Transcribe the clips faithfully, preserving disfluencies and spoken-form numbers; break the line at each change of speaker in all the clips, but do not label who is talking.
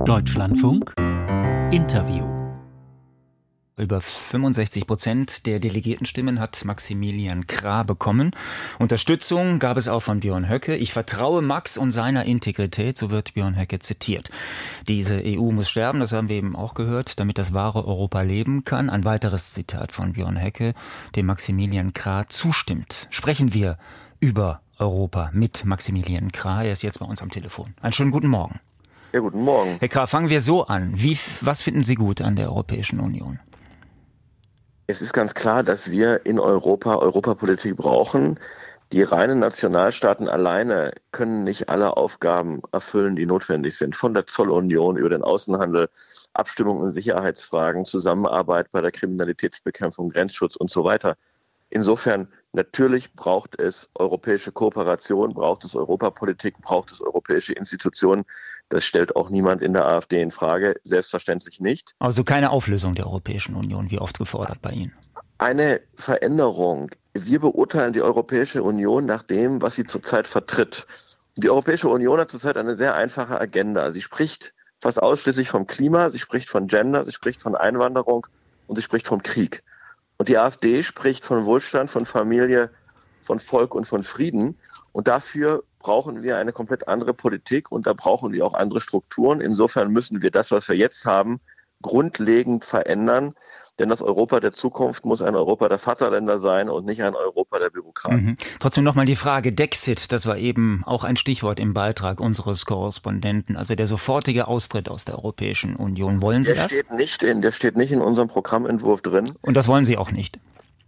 Deutschlandfunk Interview. Über fünfundsechzig Prozent der Delegiertenstimmen hat Maximilian Krah bekommen. Unterstützung gab es auch von Björn Höcke. Ich vertraue Max und seiner Integrität, so wird Björn Höcke zitiert. Diese E U muss sterben, das haben wir eben auch gehört, damit das wahre Europa leben kann. Ein weiteres Zitat von Björn Höcke, dem Maximilian Krah zustimmt. Sprechen wir über Europa mit Maximilian Krah. Er ist jetzt bei uns am Telefon. Einen schönen guten Morgen.
Ja, guten Morgen.
Herr Krah, fangen wir so an. Wie, was finden Sie gut an der Europäischen Union?
Es ist ganz klar, dass wir in Europa Europapolitik brauchen. Die reinen Nationalstaaten alleine können nicht alle Aufgaben erfüllen, die notwendig sind. Von der Zollunion über den Außenhandel, Abstimmung in Sicherheitsfragen, Zusammenarbeit bei der Kriminalitätsbekämpfung, Grenzschutz und so weiter. Insofern, natürlich braucht es europäische Kooperation, braucht es Europapolitik, braucht es europäische Institutionen. Das stellt auch niemand in der AfD in Frage, selbstverständlich nicht.
Also keine Auflösung der Europäischen Union, wie oft gefordert bei Ihnen?
Eine Veränderung. Wir beurteilen die Europäische Union nach dem, was sie zurzeit vertritt. Die Europäische Union hat zurzeit eine sehr einfache Agenda. Sie spricht fast ausschließlich vom Klima, sie spricht von Gender, sie spricht von Einwanderung und sie spricht vom Krieg. Und die AfD spricht von Wohlstand, von Familie, von Volk und von Frieden. Und dafür brauchen wir eine komplett andere Politik und da brauchen wir auch andere Strukturen. Insofern müssen wir das, was wir jetzt haben, grundlegend verändern. Denn das Europa der Zukunft muss ein Europa der Vaterländer sein und nicht ein Europa der Bürokraten.
Mhm. Trotzdem nochmal die Frage, Dexit, das war eben auch ein Stichwort im Beitrag unseres Korrespondenten, also der sofortige Austritt aus der Europäischen Union. Wollen Sie
der
das?
Steht nicht in, der steht nicht in unserem Programmentwurf drin.
Und das wollen Sie auch nicht?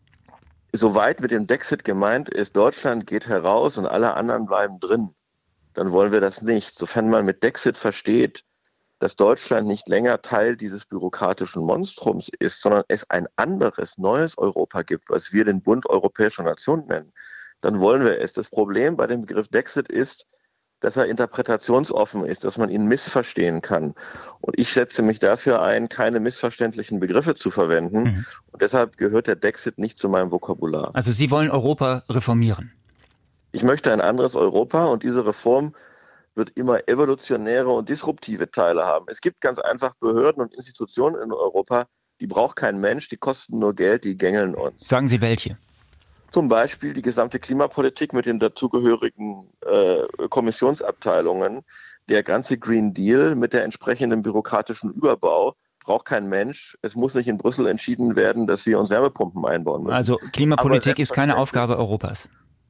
Soweit mit dem Dexit gemeint ist, Deutschland geht heraus und alle anderen bleiben drin, dann wollen wir das nicht. Sofern man mit Dexit versteht, dass Deutschland nicht länger Teil dieses bürokratischen Monstrums ist, sondern es ein anderes, neues Europa gibt, was wir den Bund Europäischer Nationen nennen, dann wollen wir es. Das Problem bei dem Begriff Dexit ist, dass er interpretationsoffen ist, dass man ihn missverstehen kann. Und ich setze mich dafür ein, keine missverständlichen Begriffe zu verwenden. Mhm. Und deshalb gehört der Dexit nicht zu meinem Vokabular.
Also Sie wollen Europa reformieren?
Ich möchte ein anderes Europa und diese Reform wird immer evolutionäre und disruptive Teile haben. Es gibt ganz einfach Behörden und Institutionen in Europa, die braucht kein Mensch, die kosten nur Geld, die gängeln uns.
Sagen Sie welche?
Zum Beispiel die gesamte Klimapolitik mit den dazugehörigen äh, Kommissionsabteilungen, der ganze Green Deal mit der entsprechenden bürokratischen Überbau, braucht kein Mensch. Es muss nicht in Brüssel entschieden werden, dass wir uns Wärmepumpen einbauen müssen.
Also Klimapolitik ist keine Aufgabe Europas.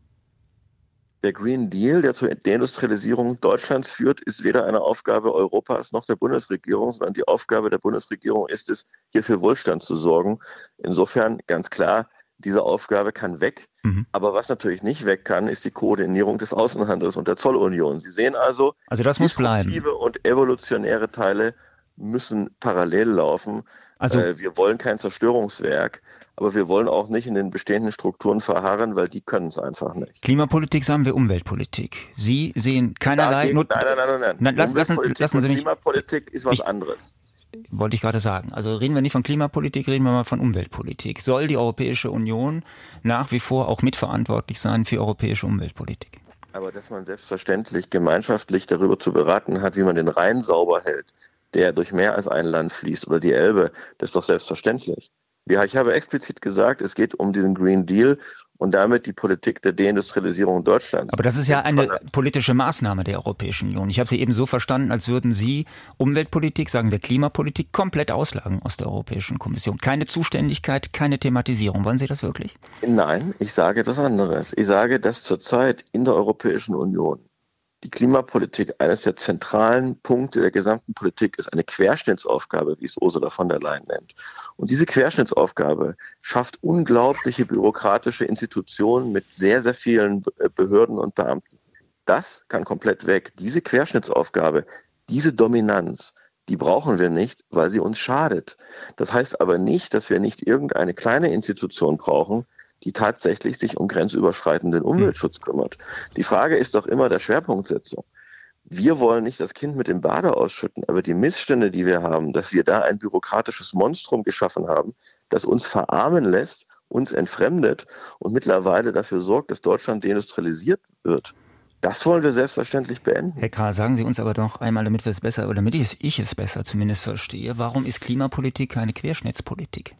Der Green Deal, der zur Deindustrialisierung Deutschlands führt, ist weder eine Aufgabe Europas noch der Bundesregierung, sondern die Aufgabe der Bundesregierung ist es, hier für Wohlstand zu sorgen. Insofern ganz klar, diese Aufgabe kann weg. Mhm. Aber was natürlich nicht weg kann, ist die Koordinierung des Außenhandels und der Zollunion. Sie sehen also,
also das muss bleiben.
Disruptive und evolutionäre Teile müssen parallel laufen. Also, äh, wir wollen kein Zerstörungswerk, aber wir wollen auch nicht in den bestehenden Strukturen verharren, weil die können es einfach nicht.
Klimapolitik, sagen wir Umweltpolitik. Sie sehen keinerlei...
Dagegen, nein, nein, nein, nein. nein.
nein lass, lassen, lassen Sie mich...
Klimapolitik ist was
ich,
anderes.
Wollte ich gerade sagen. Also reden wir nicht von Klimapolitik, reden wir mal von Umweltpolitik. Soll die Europäische Union nach wie vor auch mitverantwortlich sein für europäische Umweltpolitik?
Aber dass man selbstverständlich gemeinschaftlich darüber zu beraten hat, wie man den Rhein sauber hält, der durch mehr als ein Land fließt, oder die Elbe, das ist doch selbstverständlich. Ja, ich habe explizit gesagt, es geht um diesen Green Deal und damit die Politik der Deindustrialisierung Deutschlands.
Aber das ist ja eine politische Maßnahme der Europäischen Union. Ich habe Sie eben so verstanden, als würden Sie Umweltpolitik, sagen wir Klimapolitik, komplett auslagern aus der Europäischen Kommission. Keine Zuständigkeit, keine Thematisierung. Wollen Sie das wirklich?
Nein, ich sage etwas anderes. Ich sage, dass zurzeit in der Europäischen Union die Klimapolitik eines der zentralen Punkte der gesamten Politik ist, eine Querschnittsaufgabe, wie es Ursula von der Leyen nennt. Und diese Querschnittsaufgabe schafft unglaubliche bürokratische Institutionen mit sehr, sehr vielen Behörden und Beamten. Das kann komplett weg. Diese Querschnittsaufgabe, diese Dominanz, die brauchen wir nicht, weil sie uns schadet. Das heißt aber nicht, dass wir nicht irgendeine kleine Institution brauchen, die tatsächlich sich um grenzüberschreitenden Umweltschutz kümmert. Die Frage ist doch immer der Schwerpunktsetzung. Wir wollen nicht das Kind mit dem Bade ausschütten, aber die Missstände, die wir haben, dass wir da ein bürokratisches Monstrum geschaffen haben, das uns verarmen lässt, uns entfremdet und mittlerweile dafür sorgt, dass Deutschland deindustrialisiert wird. Das wollen wir selbstverständlich beenden.
Herr Krah, sagen Sie uns aber doch einmal, damit wir es besser, oder damit ich, ich es besser zumindest verstehe, warum ist Klimapolitik keine Querschnittspolitik?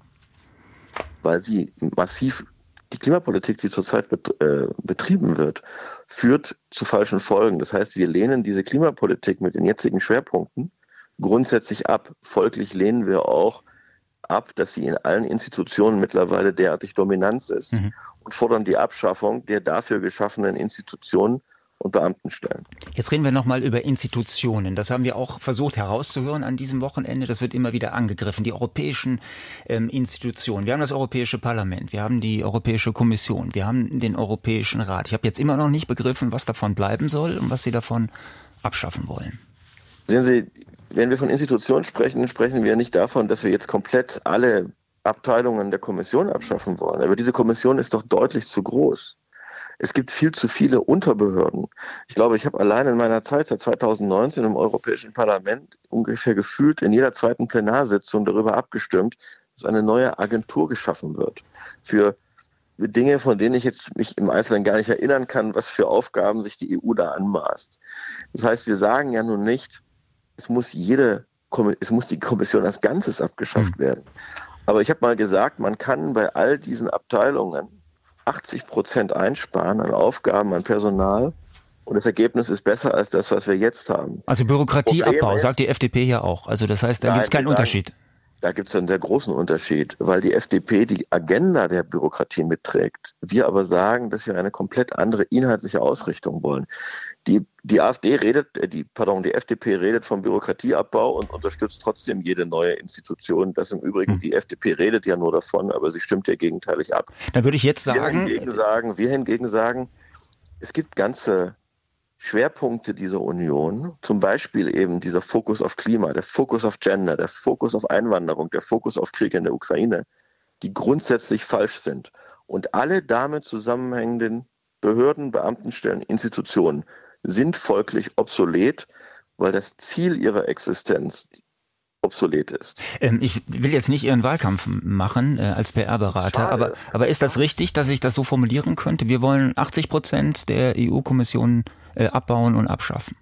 Weil sie massiv, die Klimapolitik, die zurzeit betrieben wird, führt zu falschen Folgen. Das heißt, wir lehnen diese Klimapolitik mit den jetzigen Schwerpunkten grundsätzlich ab. Folglich lehnen wir auch ab, dass sie in allen Institutionen mittlerweile derartig dominant ist, mhm. und fordern die Abschaffung der dafür geschaffenen Institutionen und Beamtenstellen.
Jetzt reden wir nochmal über Institutionen. Das haben wir auch versucht herauszuhören an diesem Wochenende. Das wird immer wieder angegriffen. Die europäischen ähm, Institutionen. Wir haben das Europäische Parlament, wir haben die Europäische Kommission, wir haben den Europäischen Rat. Ich habe jetzt immer noch nicht begriffen, was davon bleiben soll und was Sie davon abschaffen wollen.
Sehen Sie, wenn wir von Institutionen sprechen, sprechen wir nicht davon, dass wir jetzt komplett alle Abteilungen der Kommission abschaffen wollen. Aber diese Kommission ist doch deutlich zu groß. Es gibt viel zu viele Unterbehörden. Ich glaube, ich habe allein in meiner Zeit seit zweitausendneunzehn im Europäischen Parlament ungefähr gefühlt in jeder zweiten Plenarsitzung darüber abgestimmt, dass eine neue Agentur geschaffen wird. Für Dinge, von denen ich jetzt mich im Einzelnen gar nicht erinnern kann, was für Aufgaben sich die E U da anmaßt. Das heißt, wir sagen ja nun nicht, es muss jede, es muss die Kommission als Ganzes abgeschafft mhm. werden. Aber ich habe mal gesagt, man kann bei all diesen Abteilungen achtzig Prozent einsparen an Aufgaben, an Personal, und das Ergebnis ist besser als das, was wir jetzt haben.
Also Bürokratieabbau, sagt die F D P ja auch. Also das heißt, da gibt es keinen Unterschied.
Da gibt es einen sehr großen Unterschied, weil die F D P die Agenda der Bürokratie mitträgt. Wir aber sagen, dass wir eine komplett andere inhaltliche Ausrichtung wollen. Die, die AfD redet, die, pardon, die F D P redet vom Bürokratieabbau und unterstützt trotzdem jede neue Institution. Das im Übrigen, hm. die F D P redet ja nur davon, aber sie stimmt ja gegenteilig ab.
Dann würde ich jetzt sagen...
Wir hingegen sagen, wir hingegen sagen, es gibt ganze Schwerpunkte dieser Union, zum Beispiel eben dieser Fokus auf Klima, der Fokus auf Gender, der Fokus auf Einwanderung, der Fokus auf Krieg in der Ukraine, die grundsätzlich falsch sind. Und alle damit zusammenhängenden Behörden, Beamtenstellen, Institutionen sind folglich obsolet, weil das Ziel ihrer Existenz obsolet ist.
Ähm, ich will jetzt nicht Ihren Wahlkampf machen äh, als P R-Berater, aber, aber ist das richtig, dass ich das so formulieren könnte? Wir wollen achtzig Prozent der E U-Kommission äh, abbauen und abschaffen.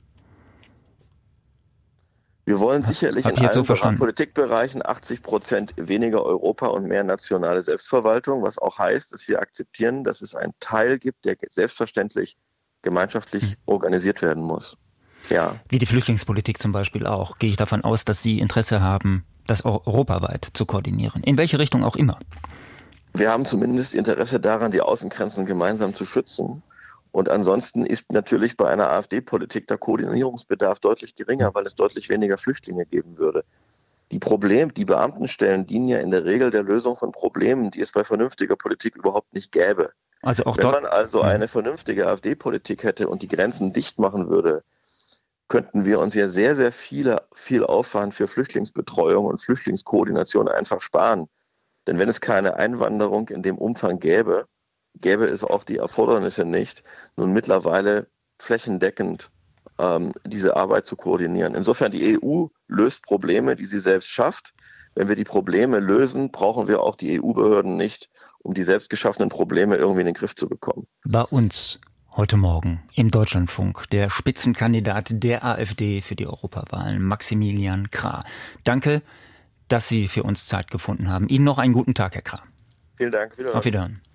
Wir wollen sicherlich in allen so Politikbereichen achtzig Prozent weniger Europa und mehr nationale Selbstverwaltung, was auch heißt, dass wir akzeptieren, dass es einen Teil gibt, der selbstverständlich gemeinschaftlich hm. organisiert werden muss. Ja.
Wie die Flüchtlingspolitik zum Beispiel auch, gehe ich davon aus, dass Sie Interesse haben, das europaweit zu koordinieren. In welche Richtung auch immer.
Wir haben zumindest Interesse daran, die Außengrenzen gemeinsam zu schützen. Und ansonsten ist natürlich bei einer AfD-Politik der Koordinierungsbedarf deutlich geringer, weil es deutlich weniger Flüchtlinge geben würde. Die Problem, die Beamtenstellen dienen ja in der Regel der Lösung von Problemen, die es bei vernünftiger Politik überhaupt nicht gäbe.
Also auch
Wenn
dort,
man also eine vernünftige AfD-Politik hätte und die Grenzen dicht machen würde, könnten wir uns ja sehr, sehr viele, viel Aufwand für Flüchtlingsbetreuung und Flüchtlingskoordination einfach sparen. Denn wenn es keine Einwanderung in dem Umfang gäbe, gäbe es auch die Erfordernisse nicht, nun mittlerweile flächendeckend ähm, diese Arbeit zu koordinieren. Insofern, die E U löst Probleme, die sie selbst schafft. Wenn wir die Probleme lösen, brauchen wir auch die E U-Behörden nicht, um die selbst geschaffenen Probleme irgendwie in den Griff zu bekommen.
Bei uns heute Morgen im Deutschlandfunk der Spitzenkandidat der AfD für die Europawahlen, Maximilian Krah. Danke, dass Sie für uns Zeit gefunden haben. Ihnen noch einen guten Tag, Herr Krah.
Vielen Dank. Wiederhören.
Auf Wiederhören.